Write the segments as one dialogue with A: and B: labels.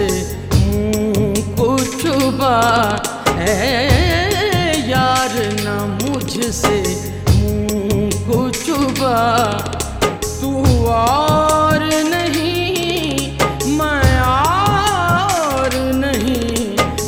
A: मुँह को चुबा, यार ना मुझसे मुँह को चुबा। तू और नहीं मैं और नहीं,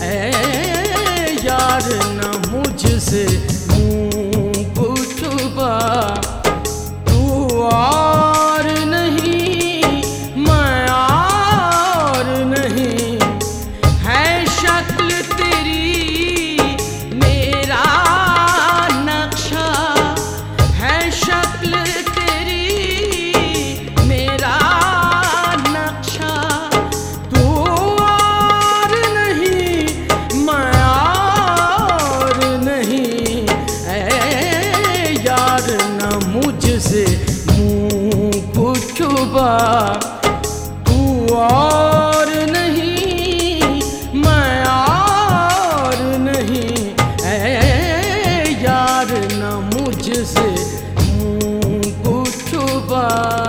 A: यार ना मुझसे मुँह को चुबा। तू और नहीं मैं और नहीं, है शक्ल तेरी मेरा नक्शा, है शक्ल तेरी मेरा नक्शा। तू और नहीं मैं और नहीं, यार ना मुझसे मुँह को चुबा। तू और नहीं मैं और नहीं, यार ना मुझसे मुँह को चुबा।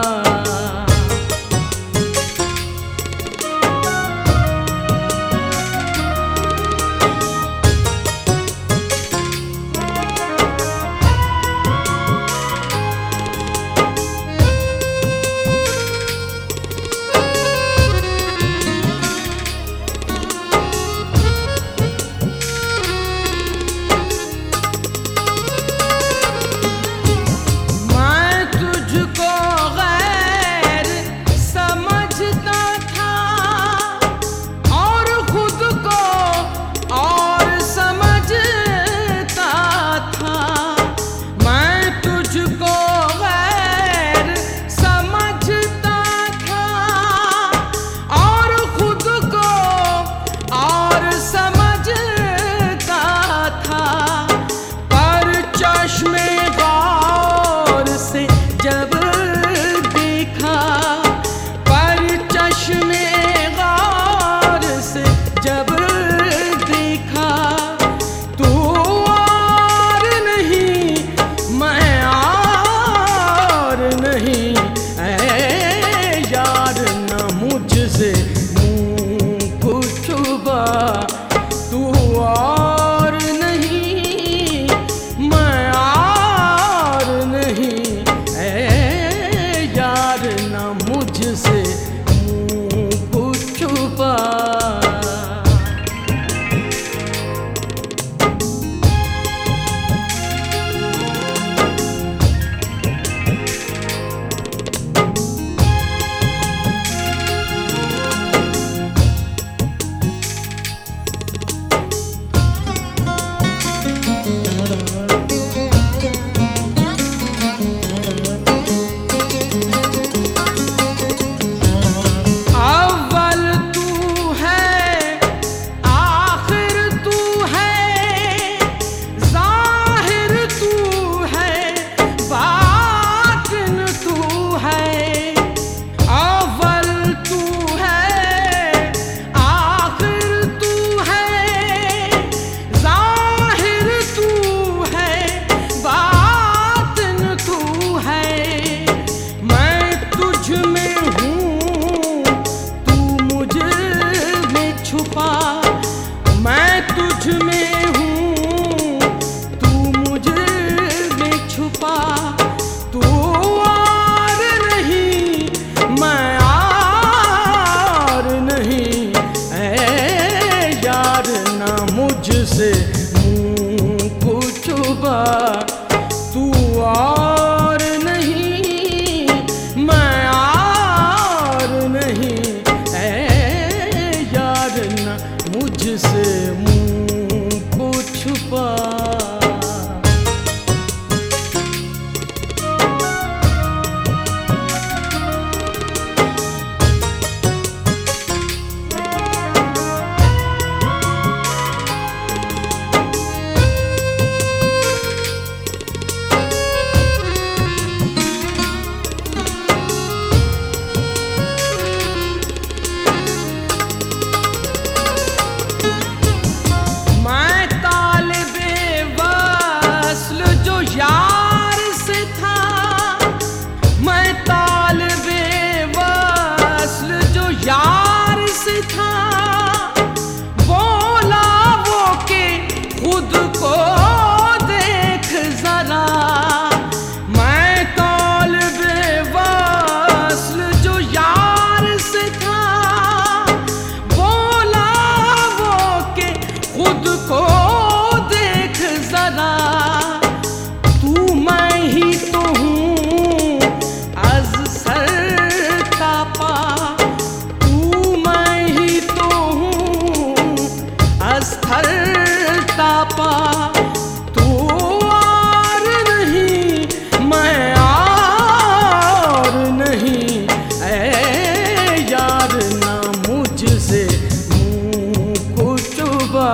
B: मुझसे मुँह को चुबा। तू और नहीं मैं और नहीं, ऐ यार ना मुझसे मुँह को छुपा।
A: मैं तालिबे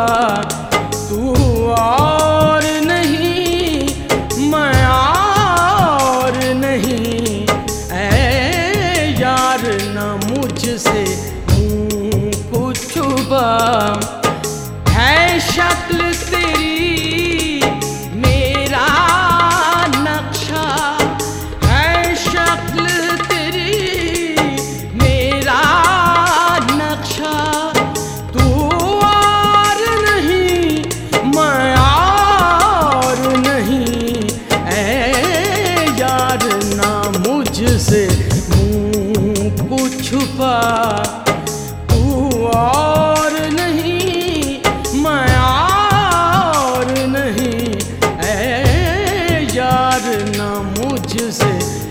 A: तू और नहीं मैं और नहीं, ऐ यार ना मुझसे मुँह को छुपा। है शक्ल तेरी मेरा नक्शा, है शक्ल तेरी मेरा नक्शा, तू और नहीं मैं और नहीं, ऐ यार ना मुझसे मुँह को छुपा। तू और नहीं मैं और नहीं, ऐ यार ना मुझसे